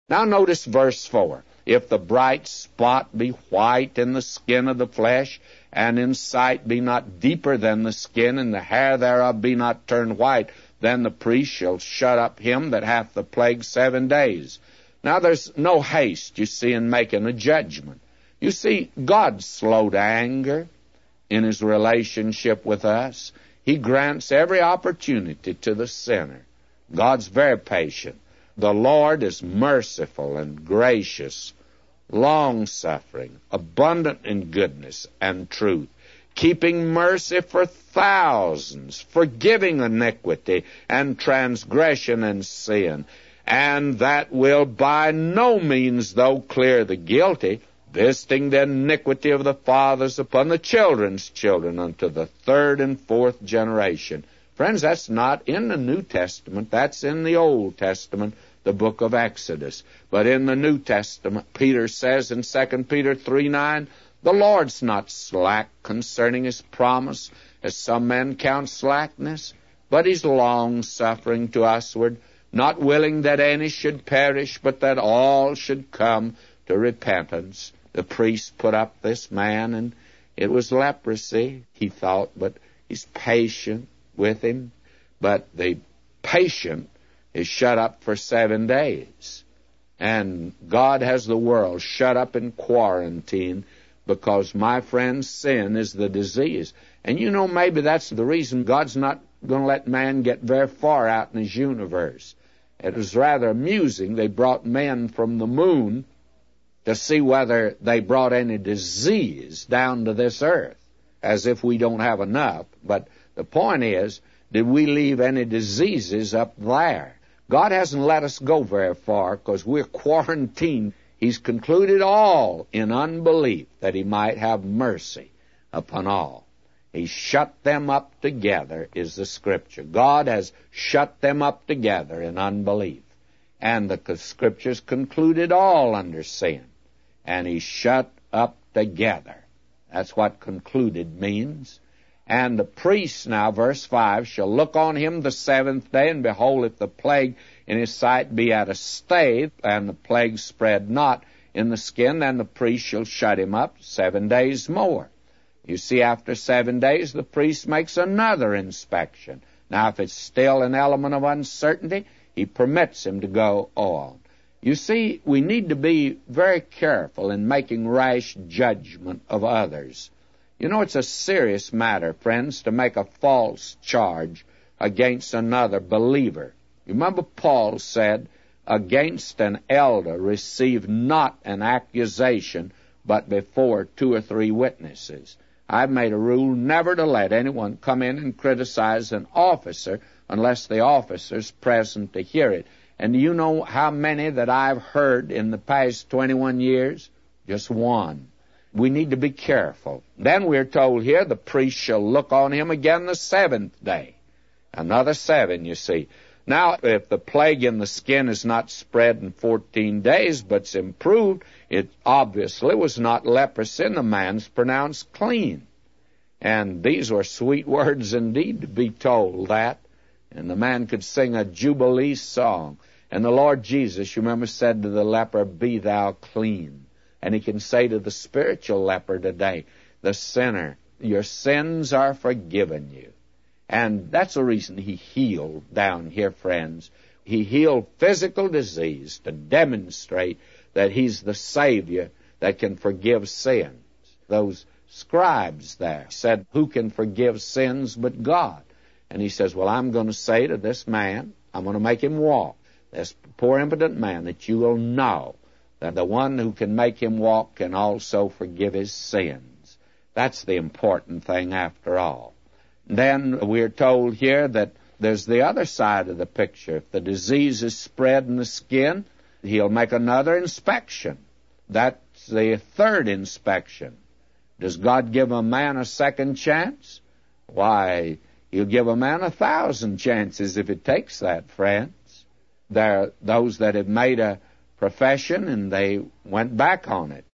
Now notice verse 4. If the bright spot be white in the skin of the flesh, and in sight be not deeper than the skin, and the hair thereof be not turned white, then the priest shall shut up him that hath the plague 7 days. Now there's no haste, you see, in making a judgment. You see, God's slow to anger in his relationship with us. He grants every opportunity to the sinner. God's very patient. The Lord is merciful and gracious, long-suffering, abundant in goodness and truth, keeping mercy for thousands, forgiving iniquity and transgression and sin, and that will by no means, though clear the guilty, visiting the iniquity of the fathers upon the children's children unto the 3rd and 4th generation. Friends, that's not in the New Testament. That's in the Old Testament, the book of Exodus. But in the New Testament, Peter says in 2 Peter 3:9, the Lord's not slack concerning his promise, as some men count slackness, but he's long-suffering to usward, not willing that any should perish, but that all should come to repentance. The priest put up this man, and it was leprosy, he thought, but he's patient with him. But the patient is shut up for 7 days. And God has the world shut up in quarantine because, my friends, sin is the disease. And you know, maybe that's the reason God's not going to let man get very far out in his universe. It was rather amusing. They brought men from the moon to see whether they brought any disease down to this earth, as if we don't have enough. But the point is, did we leave any diseases up there? God hasn't let us go very far because we're quarantined. He's concluded all in unbelief that he might have mercy upon all. He shut them up together, is the Scripture. God has shut them up together in unbelief. And the Scriptures concluded all under sin. And he shut up together. That's what concluded means. And the priest now, verse 5, shall look on him the 7th day, and behold, if the plague in his sight be at a stay, and the plague spread not in the skin, then the priest shall shut him up 7 days more. You see, after 7 days, the priest makes another inspection. Now, if it's still an element of uncertainty, he permits him to go on. You see, we need to be very careful in making rash judgment of others. You know, it's a serious matter, friends, to make a false charge against another believer. You remember Paul said, against an elder receive not an accusation, but before 2 or 3 witnesses. I've made a rule never to let anyone come in and criticize an officer unless the officer's present to hear it. And do you know how many that I've heard in the past 21 years? Just one. We need to be careful. Then we're told here, the priest shall look on him again the 7th day. Another 7, you see. Now, if the plague in the skin is not spread in 14 days, but's improved, it obviously was not leprosy, and the man's pronounced clean. And these were sweet words indeed to be told that. And the man could sing a jubilee song. And the Lord Jesus, you remember, said to the leper, be thou clean. And he can say to the spiritual leper today, the sinner, your sins are forgiven you. And that's the reason he healed down here, friends. He healed physical disease to demonstrate that he's the Savior that can forgive sins. Those scribes there said, who can forgive sins but God? And he says, well, I'm going to say to this man, I'm going to make him walk, this poor impotent man, that you will know that the one who can make him walk can also forgive his sins. That's the important thing after all. Then we're told here that there's the other side of the picture. If the disease is spread in the skin, he'll make another inspection. That's the 3rd inspection. Does God give a man a second chance? Why, he'll give a man 1,000 chances if it takes that, friends. There are those that have made a profession and they went back on it.